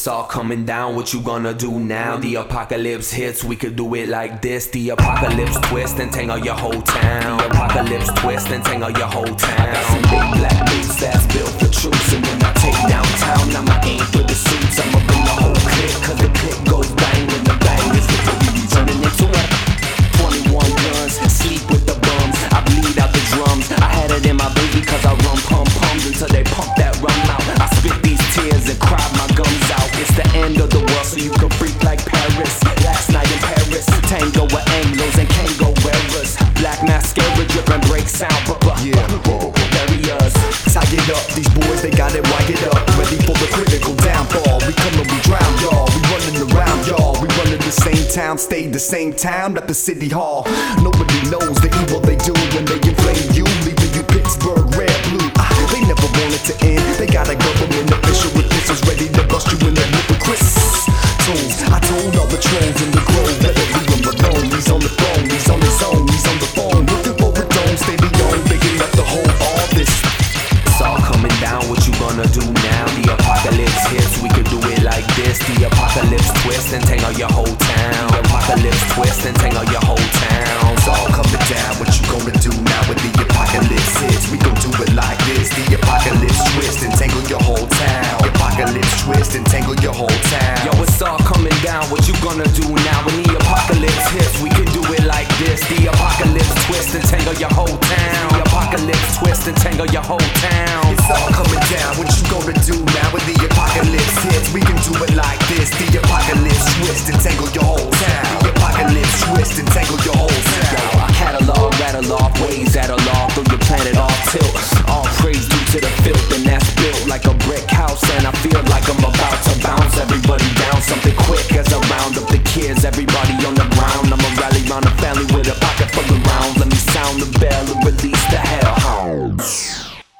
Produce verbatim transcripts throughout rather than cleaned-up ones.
it's all coming down, what you gonna do now? The apocalypse hits, we could do it like this. The apocalypse twist and tangle your whole town. The apocalypse twist and tangle your whole town. I got some big black boots that's built for troops, and when I take downtown, I'ma aim for the suits. I'ma bring the whole clique, cause the clique goes bang when the bang is the booty turning into a twenty-one guns, sleep with the bums. I bleed out the drums, I had it in my baby cause I run pum pums until they pump that rum out. I spit these tears and cry my gums out. It's the end of the world so you can freak like Paris. Last night in Paris, tango with Anglos and Kango wearers. Black mascara dripping break sound, but yeah, barriers. Tie it up, these boys they got it wired up, ready for the critical downfall. We come and we drown y'all, we running around y'all. We running the same town, stay the same town at the city hall. Nobody knows the evil they do when they inflame you, leaving you Pittsburgh red, blue. Ah, they never want it to end. They got a government official with pistols ready to bust you in the lip with Chris tools. I told all the trolls in the grove that leave him alone. He's on the phone, he's on his own, he's on the phone looking for a dome. Stay beyond big enough to hold all this. It's all coming down, what you gonna do now? The apocalypse hits, we could do it like this. The apocalypse twist and tangle your whole town. The apocalypse twist and tangle your whole town. It's all coming down, what you gonna do now when the apocalypse hits? We gon' do it like this. The apocalypse twist and tangle your whole town. The apocalypse twist and tangle your whole town. Yo, it's all coming down, what you gonna do now when the apocalypse hits? We can do it like this. The apocalypse twist and tangle your whole town. The apocalypse twist and tangle your whole town. It's all coming down, what you gonna do now when the apocalypse hits? We can do it like this. The apocalypse twist and tangle your whole town. The apocalypse twist and tangle your whole town. Yo, I catalog, rattle off, ways at a law, throw your planet off tilt. All praise due to the filth, and that's built like a brick house. And I feel like I'm about to bounce everybody down something quick as I round up the kids. Everybody on the ground, I'ma rally round the family with a pocket full of rounds. Let me sound the bell and release the hellhounds.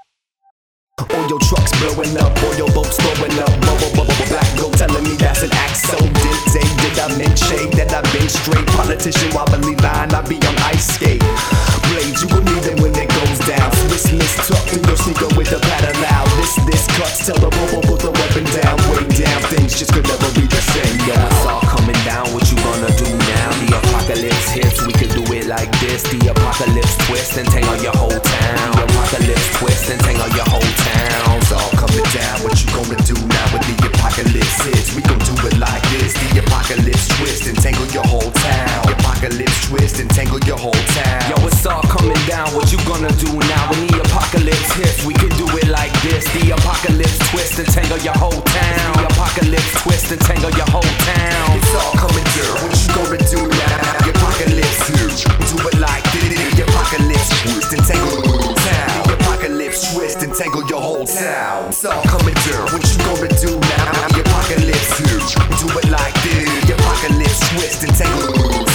All your trucks blowing up, all your boats blowing up. Bubble, bubble, black gold telling me that's an act. So did they, did I mention shade that I've been straight? Politician wobbly line, I be on ice skate. Blades, you will need them when it goes down. Swiss miss tucked in your sneaker with a paddle loud. This, this cuts, tell the bubble, put them up and down, way down. Things just could never be the same. Yo, it's all coming down, what you gonna do now? The apocalypse hits, we can do it like this. The apocalypse twist and tangle your whole town. The apocalypse twist and tangle your whole town. It's all coming down, what you gonna do now when the apocalypse hits? We gon' do it like this. The apocalypse twist and tangle your whole town. The apocalypse twist and tangle your whole town. Yo, it's all coming down, what you gonna do now when the apocalypse hits? We can do it like this. The apocalypse twist and tangle your whole town. The apocalypse twist and tangle your whole town. It's all coming down, what you gonna do now? The apocalypse hits, do it like this. The apocalypse twist and tangle your whole town. The apocalypse twist and tangle your whole town. It's all coming down, what you gonna do now? The apocalypse hits, do it like this. The apocalypse twist and tangle your whole town.